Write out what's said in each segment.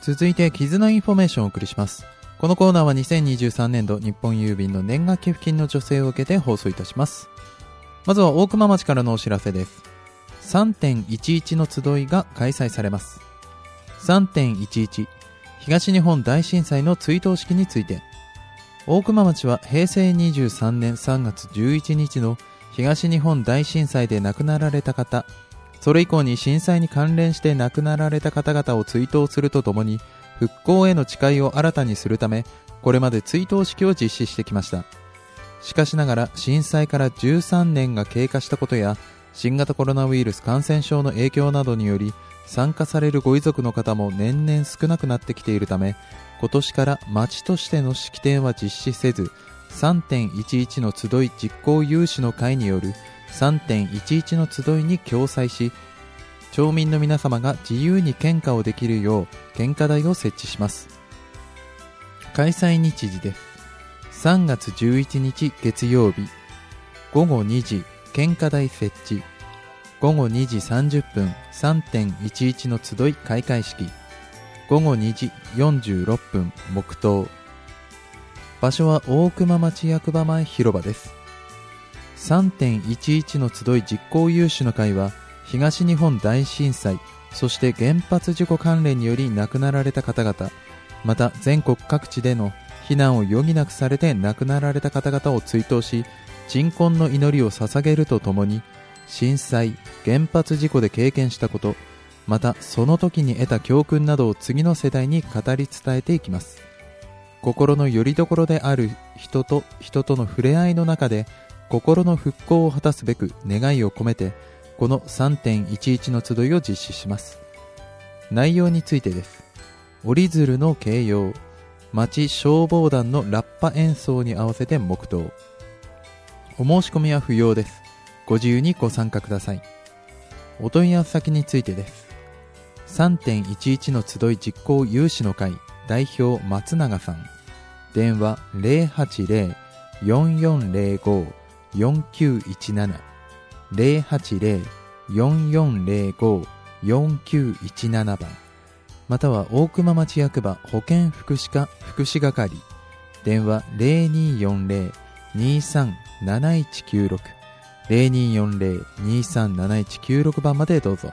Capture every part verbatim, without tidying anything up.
続いて絆インフォメーションをお送りします。このコーナーはにせんにじゅうさんねんど日本郵便の年賀寄付金の助成を受けて放送いたします。まずは大熊町からのお知らせです。 さんてんいちいち の集いが開催されます。 さんてんいちいち 東日本大震災の追悼式について、大熊町はへいせいにじゅうさんねんさんがつじゅういちにちの東日本大震災で亡くなられた方、それ以降に震災に関連して亡くなられた方々を追悼するとともに、復興への誓いを新たにするため、これまで追悼式を実施してきました。しかしながら震災からじゅうさんねんが経過したことや、新型コロナウイルス感染症の影響などにより参加されるご遺族の方も年々少なくなってきているため、今年から町としての式典は実施せず、 さんてんいちいち の集い実行有志の会による さんてんいちいち の集いに共催し、町民の皆様が自由に献花をできるよう献花台を設置します。開催日時です。さんがつじゅういちにち月曜日、ごごにじ献花台設置、ごごにじさんじゅっぷん さんてんいちいち の集い開会式、ごごにじよんじゅうろっぷん黙祷。場所は大熊町役場前広場です。 さんてんいちいち の集い実行有志の会は、東日本大震災、そして原発事故関連により亡くなられた方々、また全国各地での避難を余儀なくされて亡くなられた方々を追悼し、鎮魂の祈りを捧げるとともに、震災、原発事故で経験したこと、またその時に得た教訓などを次の世代に語り伝えていきます。心の拠り所である人と人との触れ合いの中で、心の復興を果たすべく願いを込めて、この さんてんいちいち の集いを実施します。内容についてです。折り鶴の掲揚、町消防団のラッパ演奏に合わせて黙祷。お申し込みは不要です。ご自由にご参加ください。お問い合わせ先についてです。さんてんいちいち の集い実行有志の会代表松永さん、電話 ゼロはちゼロ よんよんゼロご よんきゅういちなな ゼロはちゼロ よんよんゼロご よんきゅういちなな 番、または大熊町役場保健福祉課福祉係、電話 ゼロにーよんゼロ にーさんなないちきゅうろく ゼロにーよんゼロ にーさんなないちきゅうろく 番までどうぞ。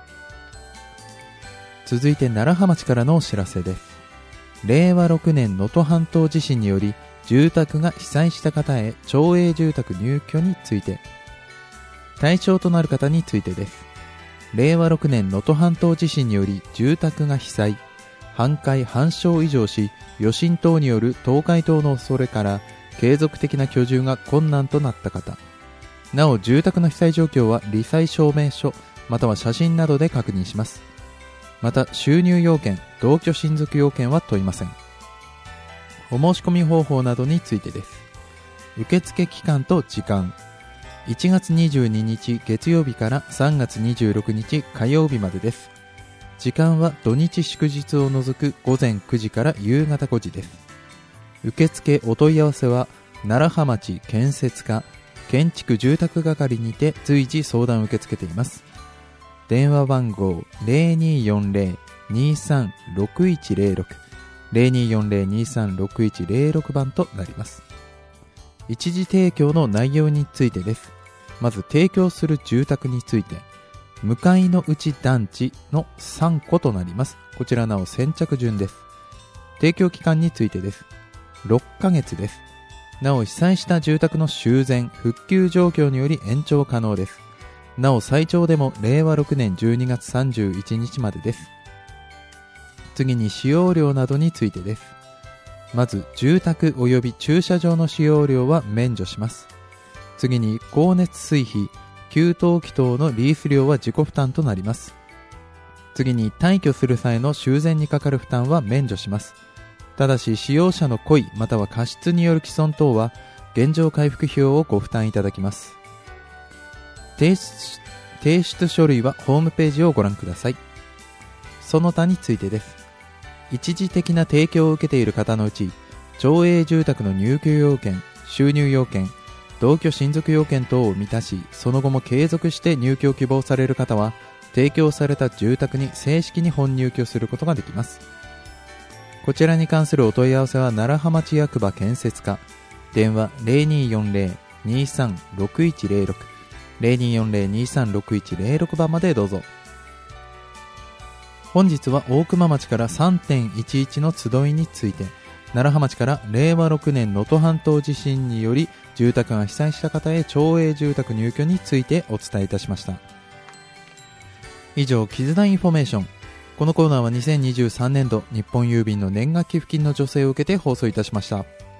続いて楢葉町からのお知らせです。れいわろくねん能登半島地震により住宅が被災した方へ町営住宅入居について、対象となる方についてです。れいわろくねん能登半島地震により住宅が被災、半壊半焼以上し、余震等による倒壊等の恐れから継続的な居住が困難となった方、なお住宅の被災状況は罹災証明書または写真などで確認します。また収入要件、同居親族要件は問いません。お申し込み方法などについてです。受付期間と時間、いちがつにじゅうににち月曜日からさんがつにじゅうろくにち火曜日までです。時間は土日祝日を除くごぜんくじから夕方ごじです。受付お問い合わせは楢葉町建設課建築住宅係にて随時相談を受け付けています。電話番号 ゼロにーよんゼロ にーさんろくいちゼロろく ゼロにーよんゼロ にーさんろくいちゼロろく 番となります。一時提供の内容についてです。まず提供する住宅について、向かいの内団地のさんことなります。こちらなお先着順です。提供期間についてです。ろっかげつです。なお被災した住宅の修繕復旧状況により延長可能です。なお最長でもれいわろくねんじゅうにがつさんじゅういちにちまでです。次に使用料などについてです。まず住宅及び駐車場の使用料は免除します。次に光熱水費、給湯器等のリース料は自己負担となります。次に退去する際の修繕にかかる負担は免除します。ただし使用者の故意または過失による毀損等は原状回復費用をご負担いただきます。提出、提出書類はホームページをご覧ください。その他についてです。一時的な提供を受けている方のうち、町営住宅の入居要件、収入要件、同居親族要件等を満たし、その後も継続して入居を希望される方は、提供された住宅に正式に本入居することができます。 こちらに関するお問い合わせは奈良浜町役場建設課、電話 ゼロにーよんゼロ にーさんろくいちゼロろく ゼロにーよんゼロ にーさんろくいちゼロろく 番までどうぞ。本日は大熊町から さんてんいちいち の集いについて、奈良浜町かられいわろくねん能登半島地震により住宅が被災した方へ町営住宅入居についてお伝えいたしました。以上、絆インフォメーション。このコーナーはにせんにじゅうさんねんど日本郵便の年賀寄付金の助成を受けて放送いたしました。